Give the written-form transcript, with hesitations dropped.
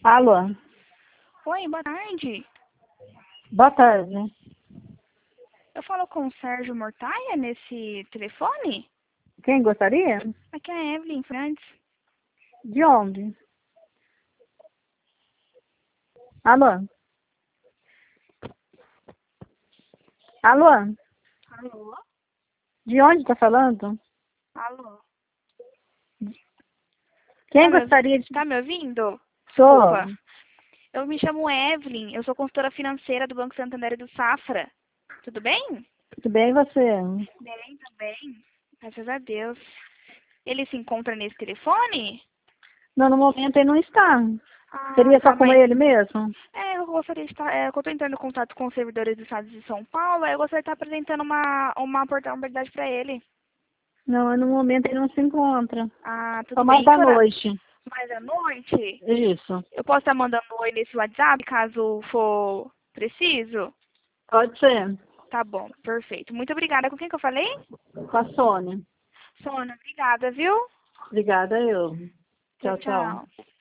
Alô? Oi, boa tarde. Boa tarde. Eu falo com o Sérgio Mortaia nesse telefone? Quem gostaria? Aqui é a Evelyn Fernandes. De onde? Alô? Alô? Alô? De onde tá falando? Alô? Quem gostaria de... Tá me ouvindo? Sou. Desculpa. Eu me chamo Evelyn, eu sou consultora financeira do Banco Santander e do Safra. Tudo bem? Tudo bem, e você? Bem, também. Graças a Deus. Ele se encontra nesse telefone? Não, no momento ele não está. Ah, Seria tá, só com mas... ele mesmo? eu gostaria de estar... eu tô entrando em contato com os servidores do estado de São Paulo, aí eu gostaria de estar apresentando uma oportunidade para ele. Não, no momento ele não se encontra. Ah, Só tudo mais bem. Que da hora? noite. Mais à noite? Isso. Eu posso estar mandando um oi nesse WhatsApp, caso for preciso? Pode ser. Tá bom, perfeito. Muito obrigada. Com quem que eu falei? Com a Sônia. Sônia, obrigada, viu? Obrigada, eu. Tchau, Tchau, tchau. tchau.